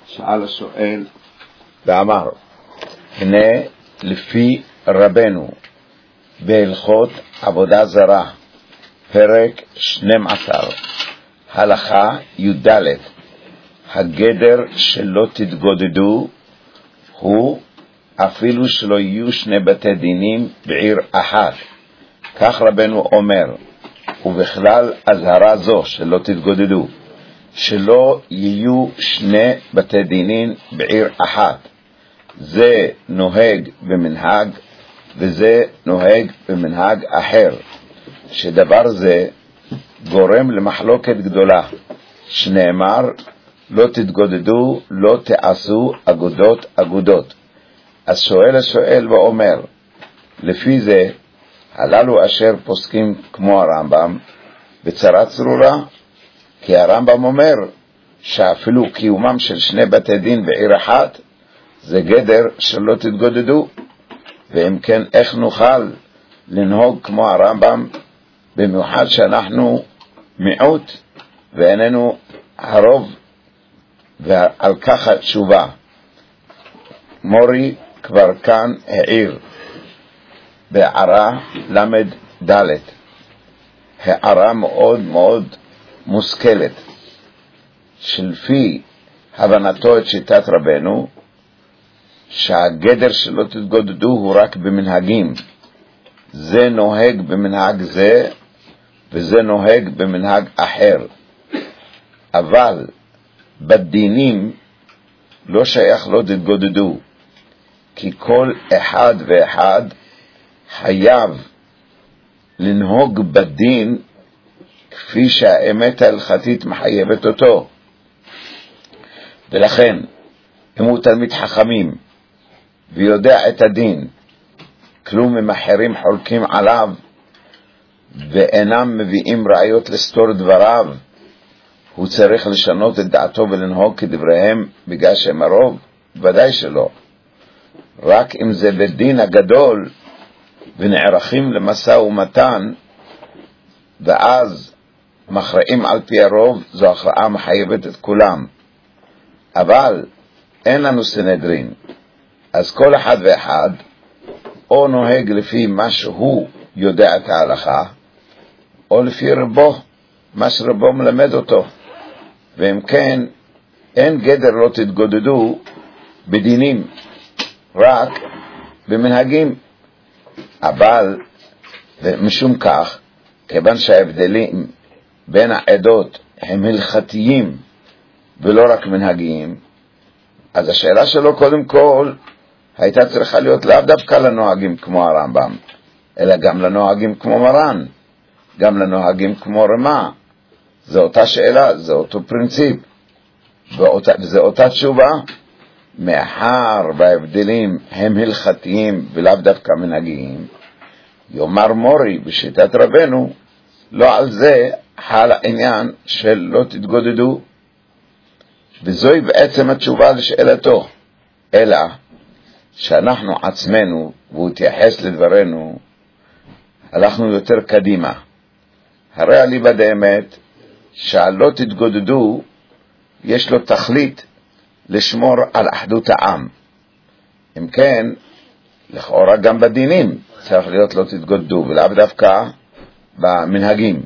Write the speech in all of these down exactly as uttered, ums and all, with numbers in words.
שאל השואל ואמר, הנה לפי רבנו בהלכות עבודה זרה, פרק שנים עשר, הלכה י"ד, הגדר שלא תתגודדו הוא אפילו שלא יהיו שני בתי דינים בעיר אחת. כך רבנו אומר, ובכלל הזהרה זו שלא תתגודדו, שלא יהיו שני בתי דינים בעיר אחת. זה נוהג במנהג וזה נוהג במנהג אחר, שדבר זה גורם למחלוקת גדולה, שנאמר לא תתגודדו, לא תעשו אגודות אגודות. אז שואל השואל ואומר, לפי זה הללו אשר פוסקים כמו הרמב"ם בצרה צרורה, כי הרמב"ם אומר שאפילו קיומם של שני בתי דין בעיר אחת זה גדר שלא תתגודדו, ואם כן איך נוכל לנהוג כמו הרמב"ם, במיוחד שאנחנו מיעוט ואיננו הרוב, ועל כך התשובה. מורי כבר כאן העיר בהערה למד ד', הערה מאוד מאוד מושכלת, שלפי הבנתו את שיטת רבנו, שהגדר שלא תתגודדו הוא רק במנהגים, זה נוהג במנהג זה וזה נוהג במנהג אחר, אבל בדינים לא שייך לא תתגודדו, כי כל אחד ואחד חייב לנהוג בדין כפי שהאמת ההלכתית מחייבת אותו. ולכן אם הוא תלמיד חכמים ויודע את הדין, כלום אם אחרים חולקים עליו ואינם מביאים ראיות לסתור דבריו, הוא צריך לשנות את דעתו ולנהוג כדבריהם בגלל שהם הרוב? ודאי שלא. רק אם זה בדין הגדול ונערכים למשא ומתן ואז מכרעים על פי הרוב, זו הכרעה מחייבת את כולם. אבל אין לנו סנהדרין, אז כל אחד ואחד או נוהג לפי מה שהוא יודע את ההלכה, או לפי רבו, מה שרבו מלמד אותו. ואם כן, אין גדר לא תתגודדו בדינים, רק במנהגים. אבל משום כך, כיוון שההבדלים בין העדות הם הלכתיים ולא רק מנהגיים, אז השאלה שלו קודם כל הייתה צריכה להיות לאו דווקא לנוהגים כמו הרמב"ם, אלא גם לנוהגים כמו מרן, גם לנוהגים כמו רמה. זו אותה שאלה, זה אותו פרינציפ, ואותה, וזה אותה תשובה. מאחר וההבדלים הם הלכתיים ולאו דווקא מנהגיים, יאמר מורי בשיטת רבנו, לא על זה חל העניין של לא תתגודדו. וזוהי בעצם התשובה לשאלתו, אלא שאנחנו עצמנו, והוא תייחס לדברנו, הלכנו יותר קדימה. הרי אליבא דאמת שהלא תתגודדו יש לו תכלית לשמור על אחדות העם. אם כן, לכאורה גם בדינים צריך להיות לא תתגודדו, ולאו דווקא במנהגים.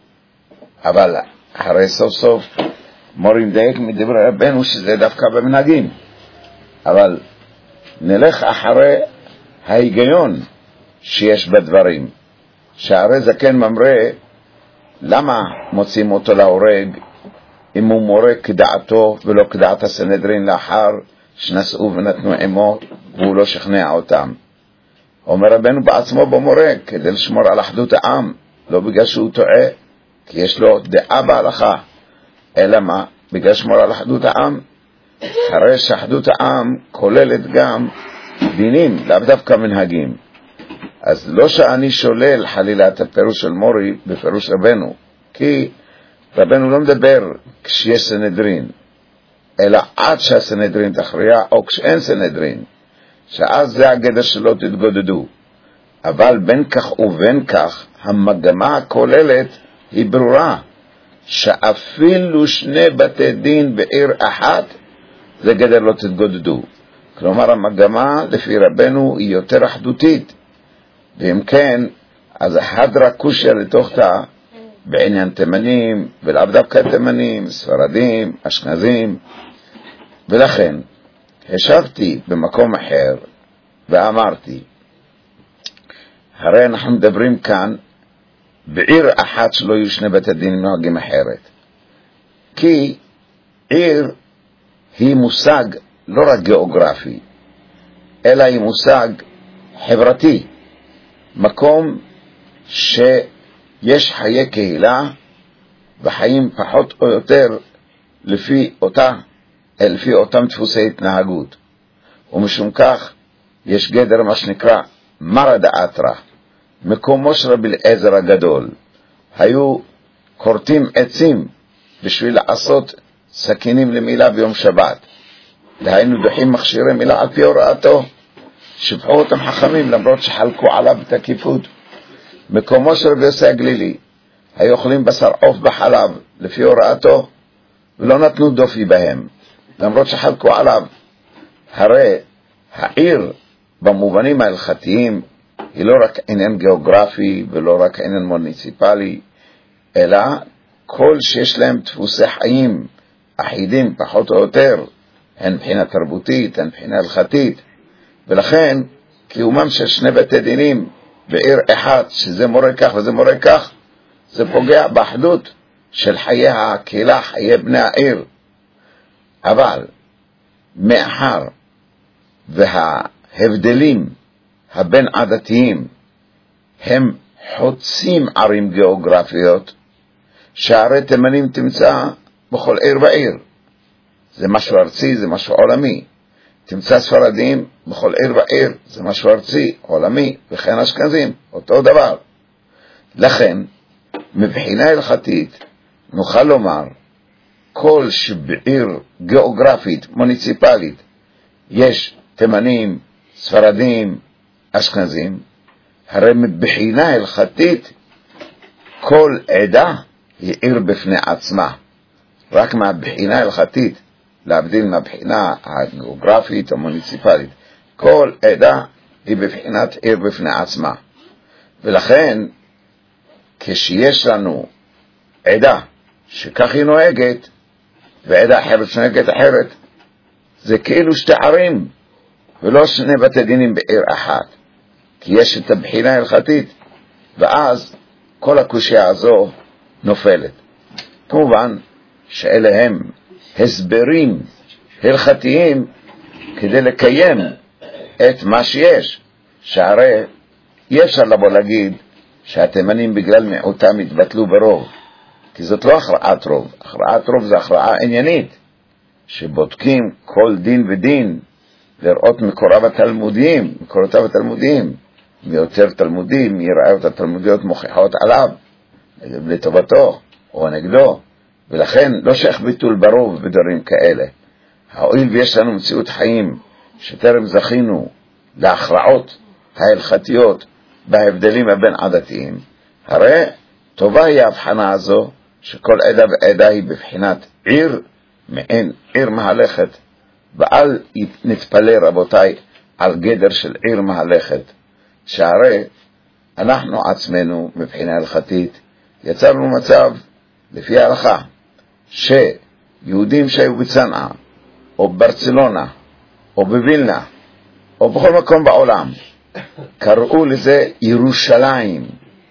אבל הרי סוף סוף מורים דייק מדבר רבנו שזה דווקא במנהגים. אבל נלך אחרי ההיגיון שיש בדברים, שהרי זקן ממרא, למה מוצאים אותו להורג אם הוא מורה כדעתו ולא כדעת הסנהדרין לאחר שנשאו ונתנו עמו והוא לא שכנע אותם? אומר רבנו בעצמו במורה, כדי לשמור על אחדות העם, לא בגלל שהוא טועה, כי יש לו דעה בהלכה, אלא מה? בגלל שמור על אחדות העם. הרי שאחדות העם כוללת גם דינים, לאו דווקא מנהגים. אז לא שאני שולל חלילה את הפירוש של מורי בפירוש רבנו, כי רבנו לא מדבר כשיש סנהדרין, אלא עד שהסנהדרין תכריע, או כשאין סנהדרין, שאז זה הגדר שלא תתגודדו. אבל בין כך ובין כך, המגמה הכוללת היא ברורה, שאפילו שני בתי דין בעיר אחת זה גדר לא תתגודדו. כלומר, המגמה לפי רבנו היא יותר אחדותית, ואם כן, אז החדרה קושיה לתוך תא, בעניין תימנים, ולאו דווקא תימנים, ספרדים, אשכנזים, ולכן, השבתי במקום אחר, ואמרתי, הרי אנחנו מדברים כאן, בעיר אחת שלא יהיו שני בתי דין נוהגים אחרת. כי עיר היא מושג לא רק גיאוגרפי, אלא היא מושג חברתי. מקום שיש חיי קהילה וחיים פחות או יותר לפי אותה, לפי אותם דפוסי התנהגות. ומשום כך יש גדר מה שנקרא מרד האתרה, מקומו של רבי אליעזר הגדול. היו כורתים עצים בשביל לעשות סכינים למילה ביום שבת. דהיינו דוחים מכשירי מילה על פי הוראתו. שבחו אותם חכמים למרות שחלקו עליו בתקיפות. מקומו של רבי יוסי הגלילי, היו אוכלים בשר עוף בחלב לפי הוראתו, ולא נתנו דופי בהם למרות שחלקו עליו. הרי העיר במובנים ההלכתיים היא לא רק עניין גיאוגרפי ולא רק עניין מוניציפלי, אלא כל שיש להם דפוסי חיים אחידים פחות או יותר, הן מבחינה תרבותית, הן מבחינה הלכתית, ולכן קיומם של שני בתי דינים בעיר אחת, שזה מורה כך וזה מורה כך, זה פוגע באחדות של חיי הקהילה, חיי בני העיר. אבל מאחר וההבדלים הבין עדתיים הם חוצים ערים גיאוגרפיות, שערי תימנים תמצא בכל עיר ועיר. זה משהו ארצי, זה משהו עולמי. תמצא ספרדים בכל עיר ועיר, זה משהו ארצי, עולמי, וכן אשכנזים, אותו דבר. לכן, מבחינה הלכתית, נוכל לומר, כל שבעיר גיאוגרפית, מוניציפלית, יש תימנים, ספרדים, אשכנזים, הרי מבחינה הלכתית, כל עדה היא עיר בפני עצמה. רק מהבחינה הלכתית, להבדיל מהבחינה הגיאוגרפית או מוניציפלית. כל עדה היא בבחינת עיר בפני עצמה. ולכן, כשיש לנו עדה שכך היא נוהגת, ועדה אחרת שנוהגת אחרת, זה כאילו שתי ערים, ולא שני בתי דינים בעיר אחת. כי יש את הבחינה ההלכתית, ואז כל הקושיה הזו נופלת. כמובן שאלה הם הסברים הלכתיים כדי לקיים את מה שיש, שהרי אי אפשר לבוא להגיד שהתימנים בגלל מיעוטם התבטלו ברוב, כי זאת לא הכרעת רוב. הכרעת רוב זה הכרעה עניינית, שבודקים כל דין ודין לראות מקוריו התלמודיים, מקורותיו התלמודיים, מי יותר תלמודים, מי ראיות התלמודיות מוכיחות עליו לטובתו או נגדו. ולכן לא שייך ביטול ברוב בדברים כאלה. הואיל ויש לנו מציאות חיים שטרם זכינו להכרעות ההלכתיות בהבדלים הבין עדתיים, הרי טובה היא ההבחנה הזו שכל עדה ועדה היא בבחינת עיר, מעין עיר מהלכת, ואל נתפלא רבותיי על גדר של עיר מהלכת, שהרי אנחנו עצמנו מבחינה הלכתית יצרנו מצב לפי ההלכה שיהודים שהיו בצנעה או ברצלונה או בווילנה או בכל מקום בעולם קראו לזה ירושלים,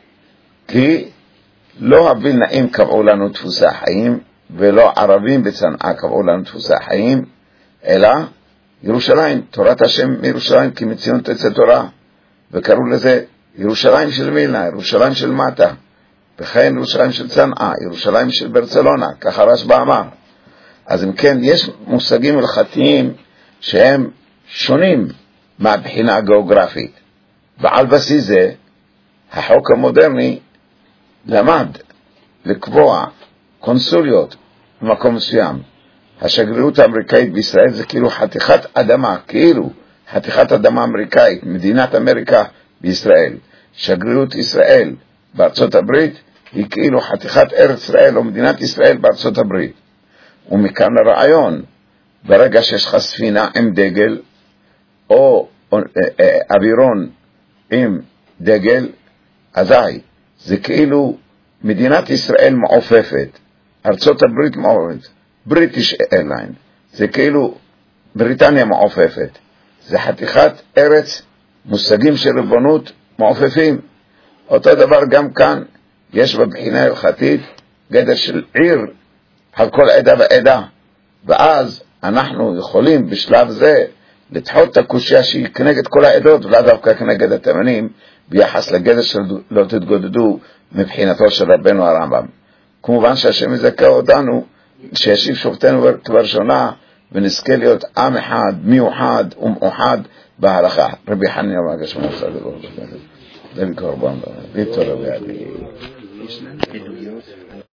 כי לא הווילנאים קבעו לנו דפוסי החיים ולא ערבים בצנעה קבעו לנו דפוסי החיים, אלא ירושלים, תורת השם מירושלים כי מציון תצא תורה, וקראו לזה ירושלים של וילנה, ירושלים של מטה, וכן ירושלים של צנעה, ירושלים של ברצלונה, ככה רשב"א אמר. אז אם כן, יש מושגים הלכתיים שהם שונים מהבחינה הגיאוגרפית, ועל בסיס זה החוק המודרני למד לקבוע קונסוליות במקום מסוים. השגרירות האמריקאית בישראל זה כאילו חתיכת אדמה, כאילו חתיכת אדמה אמריקאית, מדינת אמריקה בישראל. שגרירות ישראל בארצות הברית היא כאילו חתיכת ארץ ישראל או מדינת ישראל בארצות הברית. ומכאן הרעיון ברגע שיש לך ספינה עם דגל, או אווירון עם דגל, אזי זה כאילו מדינת ישראל מעופפת, ארצות הברית מעופפת, בריטיש איירליין, זה כאילו בריטניה מעופפת, זה חתיכת ארץ, מושגים של ריבונות מעופפים. אותו דבר גם כאן, יש בבחינה הלכתית גדר של עיר על כל עדה ועדה, ואז אנחנו יכולים בשלב זה לדחות את הקושיה שהיא כנגד כל העדות, ולא דווקא כנגד התימנים, ביחס לגדר של לא תתגודדו מבחינתו של רבנו הרמב"ם. כמובן שהשם יזכה אותנו שישיב שופטנו כבראשונה, ונזכה להיות עם אחד, מיוחד ומאוחד בהלכה. רבי חנינא בר גשמא צדיק לברכה, זה בקורבן, ביתו רבי